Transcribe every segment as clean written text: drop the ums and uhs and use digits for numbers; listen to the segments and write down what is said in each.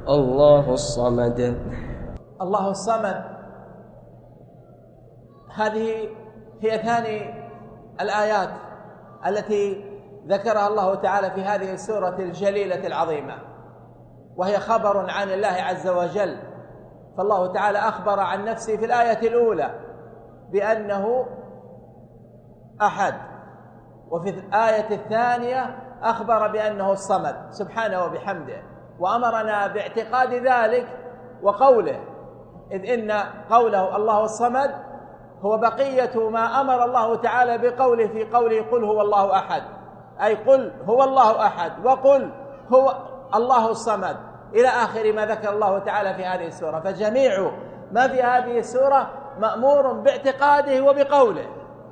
الله الصمد. الله الصمد، هذه هي ثاني الآيات التي ذكرها الله تعالى في هذه السورة الجليلة العظيمة، وهي خبر عن الله عز وجل. فالله تعالى أخبر عن نفسه في الآية الأولى بأنه أحد، وفي الآية الثانية أخبر بأنه الصمد سبحانه وبحمده، وأمرنا باعتقاد ذلك وقوله، إذ إن قوله الله الصمد هو بقية ما أمر الله تعالى بقوله في قوله قل هو الله أحد، أي قل هو الله أحد وقل هو الله الصمد إلى آخر ما ذكر الله تعالى في هذه السورة. فجميع ما في هذه السورة مأمور باعتقاده وبقوله.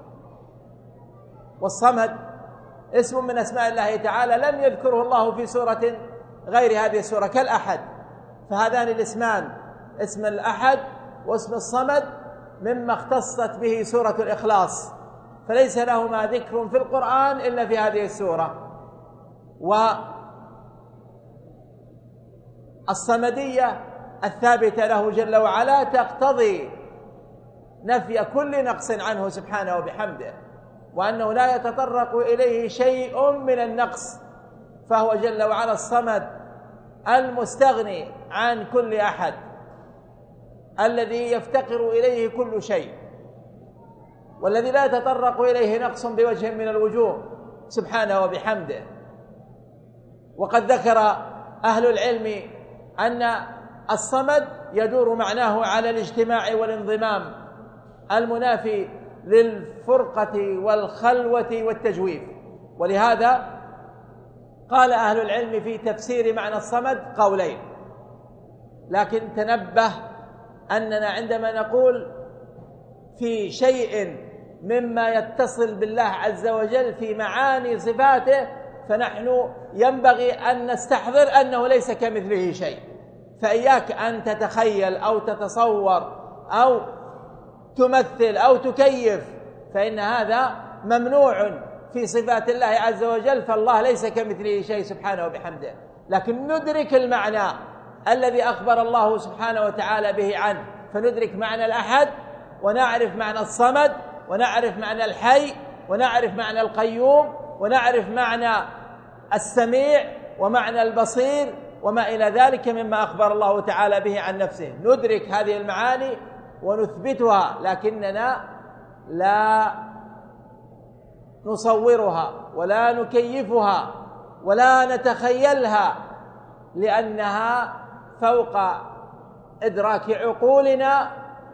والصمد اسم من أسماء الله تعالى لم يذكره الله في سورة غير هذه السورة كالأحد، فهذان الاسمان اسم الأحد واسم الصمد مما اختصت به سورة الإخلاص، فليس لهما ذكر في القرآن إلا في هذه السورة. والصمدية الثابتة له جل وعلا تقتضي نفي كل نقص عنه سبحانه وبحمده، وأنه لا يتطرق إليه شيء من النقص، فهو جل وعلا الصمد المستغني عن كل أحد الذي يفتقر إليه كل شيء، والذي لا يتطرق إليه نقص بوجه من الوجوه سبحانه وبحمده. وقد ذكر أهل العلم أن الصمد يدور معناه على الاجتماع والانضمام المنافي للفرقة والخلوة والتجويف، ولهذا قال أهل العلم في تفسير معنى الصمد قولين، لكن تنبه أننا عندما نقول في شيء مما يتصل بالله عز وجل في معاني صفاته، فنحن ينبغي أن نستحضر أنه ليس كمثله شيء. فإياك أن تتخيل أو تتصور أو تمثل أو تكيف، فإن هذا ممنوع في صفات الله عز وجل، فالله ليس كمثله شيء سبحانه وبحمده. لكن ندرك المعنى الذي أخبر الله سبحانه وتعالى به عنه، فندرك معنى الأحد، ونعرف معنى الصمد، ونعرف معنى الحي، ونعرف معنى القيوم، ونعرف معنى السميع ومعنى البصير وما إلى ذلك مما أخبر الله تعالى به عن نفسه. ندرك هذه المعاني ونثبتها، لكننا لا نصورها ولا نكيفها ولا نتخيلها، لأنها فوق إدراك عقولنا،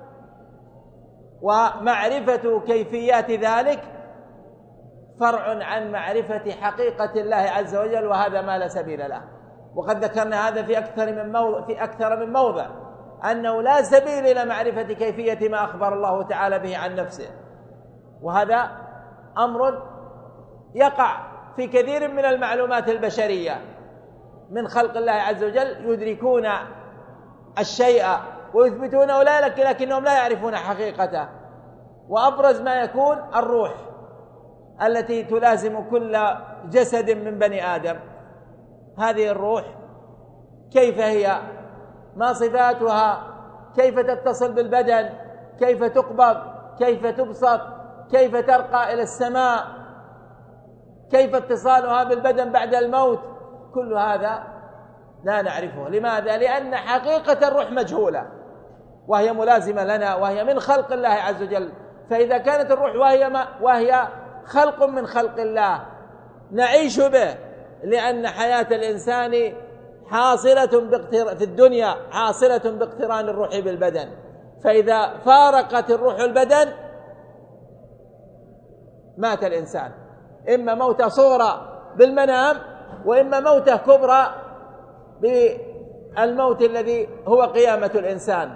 ومعرفة كيفيات ذلك فرع عن معرفة حقيقة الله عز وجل، وهذا ما لا سبيل له. وقد ذكرنا هذا في أكثر من موضع أنه لا سبيل إلى معرفة كيفية ما أخبر الله تعالى به عن نفسه، وهذا أمر يقع في كثير من المعلومات البشرية من خلق الله عز وجل، يدركون الشيء ويثبتونه لكنهم لا يعرفون حقيقته. وأبرز ما يكون الروح التي تلازم كل جسد من بني آدم. هذه الروح كيف هي؟ ما صفاتها؟ كيف تتصل بالبدن؟ كيف تقبض؟ كيف تبسط؟ كيف ترقى إلى السماء؟ كيف اتصالها بالبدن بعد الموت؟ كل هذا لا نعرفه. لماذا؟ لأن حقيقة الروح مجهولة، وهي ملازمة لنا، وهي من خلق الله عز وجل. فإذا كانت الروح وهي خلق من خلق الله نعيش به، لأن حياة الإنسان حاصلة في الدنيا حاصلة باقتران الروح بالبدن، فإذا فارقت الروح البدن مات الإنسان، إما موتة صغرى بالمنام، وإما موتة كبرى بالموت الذي هو قيامة الإنسان.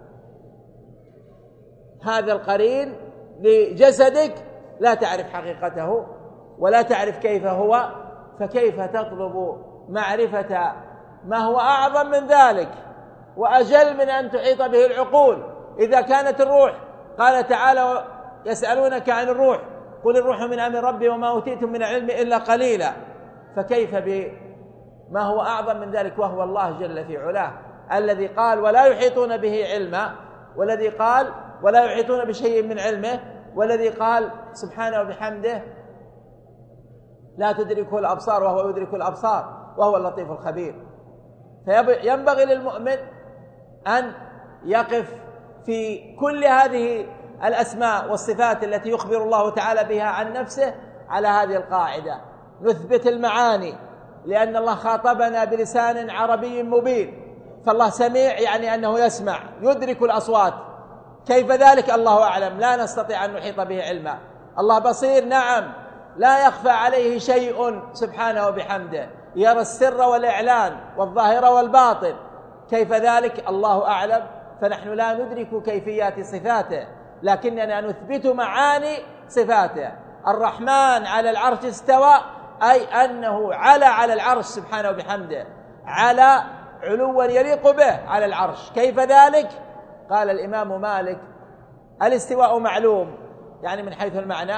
هذا القرين لجسدك لا تعرف حقيقته ولا تعرف كيف هو، فكيف تطلب معرفة ما هو أعظم من ذلك وأجل من أن تحيط به العقول؟ إذا كانت الروح، قال تعالى يسألونك عن الروح قل الروح من أمر ربي وما أوتيتم من العلم إلا قليلا، فكيف ما هو أعظم من ذلك وهو الله جل في علاه، الذي قال ولا يحيطون به علما، والذي قال ولا يحيطون بشيء من علمه، والذي قال سبحانه وبحمده لا تدركه الأبصار وهو يدرك الأبصار وهو اللطيف الخبير. فينبغي للمؤمن أن يقف في كل هذه الأسماء والصفات التي يخبر الله تعالى بها عن نفسه على هذه القاعدة: نثبت المعاني، لأن الله خاطبنا بلسان عربي مبين، فالله سميع يعني أنه يسمع، يدرك الأصوات، كيف ذلك؟ الله أعلم، لا نستطيع أن نحيط به علما. الله بصير، نعم، لا يخفى عليه شيء سبحانه وبحمده، يرى السر والإعلان والظاهر والباطن، كيف ذلك؟ الله أعلم. فنحن لا ندرك كيفيات صفاته، لكننا نثبت معاني صفاته. الرحمن على العرش استوى، أي أنه على العرش سبحانه وبحمده، على علوا يليق به على العرش. كيف ذلك؟ قال الإمام مالك: الاستواء معلوم، يعني من حيث المعنى،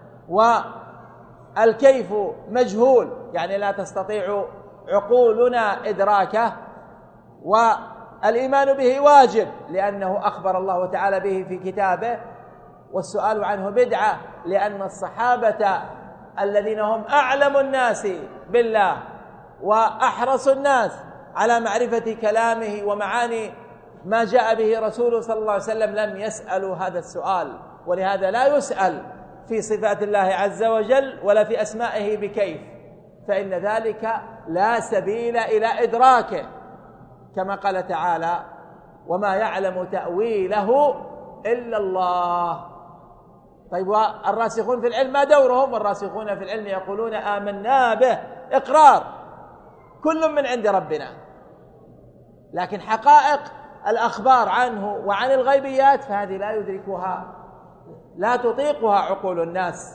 والكيف مجهول، يعني لا تستطيع عقولنا إدراكه، والإيمان به واجب لأنه أخبر الله تعالى به في كتابه، والسؤال عنه بدعة، لأن الصحابة الذين هم أعلم الناس بالله وأحرص الناس على معرفة كلامه ومعاني ما جاء به رسوله صلى الله عليه وسلم لم يسألوا هذا السؤال، ولهذا لا يسأل في صفات الله عز وجل ولا في أسمائه بكيف، فإن ذلك لا سبيل إلى إدراكه، كما قال تعالى: وما يعلم تأويله إلا الله. طيب، والراسخون في العلم ما دورهم؟ والراسخون في العلم يقولون آمنا به، إقرار، كل من عند ربنا، لكن حقائق الأخبار عنه وعن الغيبيات فهذه لا يدركها، لا تطيقها عقول الناس،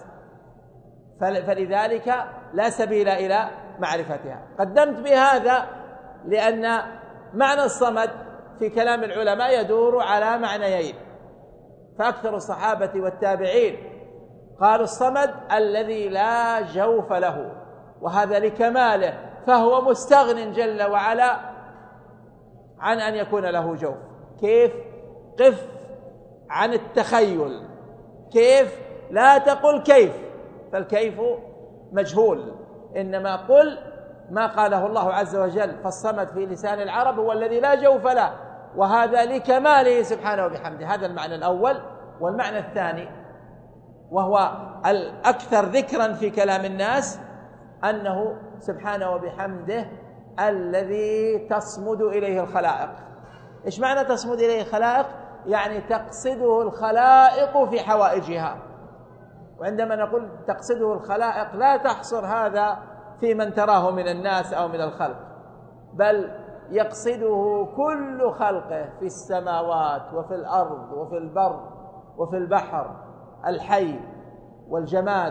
فلذلك لا سبيل إلى معرفتها. قدمت بهذا لأن معنى الصمد في كلام العلماء يدور على معنيين، فأكثر الصحابة والتابعين قالوا الصمد الذي لا جوف له، وهذا لكماله، فهو مستغن جل وعلا عن أن يكون له جوف. كيف؟ قف عن التخيل، كيف؟ لا تقل كيف، فالكيف مجهول، إنما قل ما قاله الله عز وجل. فالصمد في لسان العرب هو الذي لا جوف له، وهذا لكماله سبحانه وبحمده. هذا المعنى الأول. والمعنى الثاني وهو الأكثر ذكرا في كلام الناس أنه سبحانه وبحمده الذي تصمد إليه الخلائق. إيش معنى تصمد إليه الخلائق؟ يعني تقصده الخلائق في حوائجها. وعندما نقول تقصده الخلائق لا تحصر هذا في من تراه من الناس أو من الخلق، بل يقصده كل خلقه في السماوات وفي الأرض وفي البر وفي البحر، الحي والجماد،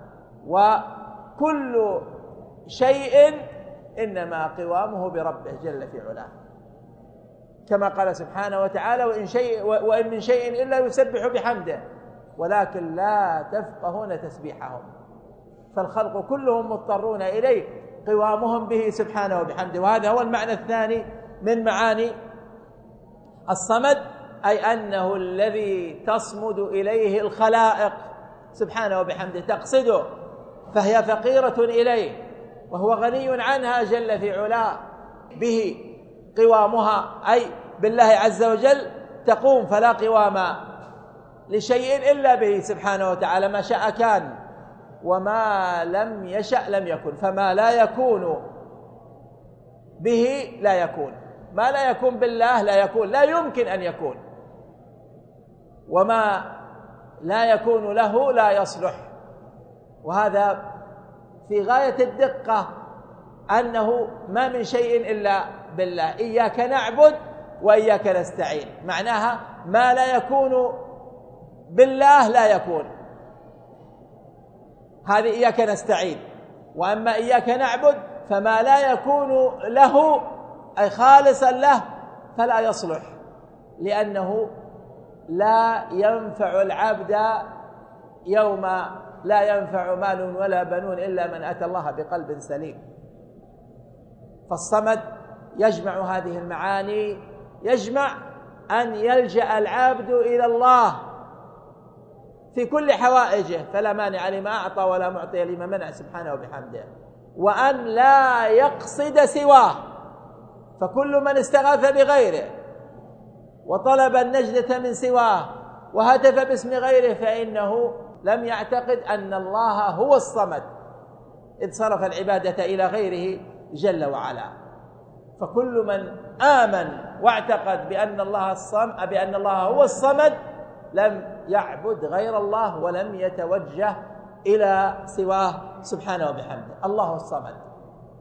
وكل شيء إنما قوامه بربه جل في علاه، كما قال سبحانه وتعالى: وإن من شيء إلا يسبح بحمده ولكن لا تفقهون تسبيحهم. فالخلق كلهم مضطرون إليه، قوامهم به سبحانه وبحمده. وهذا هو المعنى الثاني من معاني الصمد، أي أنه الذي تصمد إليه الخلائق سبحانه وبحمده، تقصده، فهي فقيرة إليه وهو غني عنها جل في علاه، به قوامها، أي بالله عز وجل تقوم، فلا قوام لشيء إلا به سبحانه وتعالى، ما شاء كان وما لم يشأ لم يكن. فما لا يكون به لا يكون، ما لا يكون بالله لا يكون، لا يمكن أن يكون، وما لا يكون له لا يصلح. وهذا في غاية الدقة، أنه ما من شيء إلا بالله، إياك نعبد وإياك نستعين، معناها ما لا يكون بالله لا يكون، هذه إياك نستعين. وأما إياك نعبد فما لا يكون له أي خالصا له فلا يصلح، لأنه لا ينفع العبد يوم لا ينفع مال ولا بنون إلا من أتى الله بقلب سليم. فالصمد يجمع هذه المعاني، يجمع أن يلجأ العبد إلى الله في كل حوائجه، فلا مانع لما أعطى ولا معطي لما منع سبحانه وبحمده، وأن لا يقصد سواه، فكل من استغاث بغيره وطلب النجدة من سواه وهتف باسم غيره فإنه لم يعتقد أن الله هو الصمد، إذ صرف العبادة إلى غيره جل وعلا. فكل من آمن واعتقد بأن الله هو الصمد لم يعبد غير الله ولم يتوجه إلى سواه سبحانه وبحمده. الله الصمد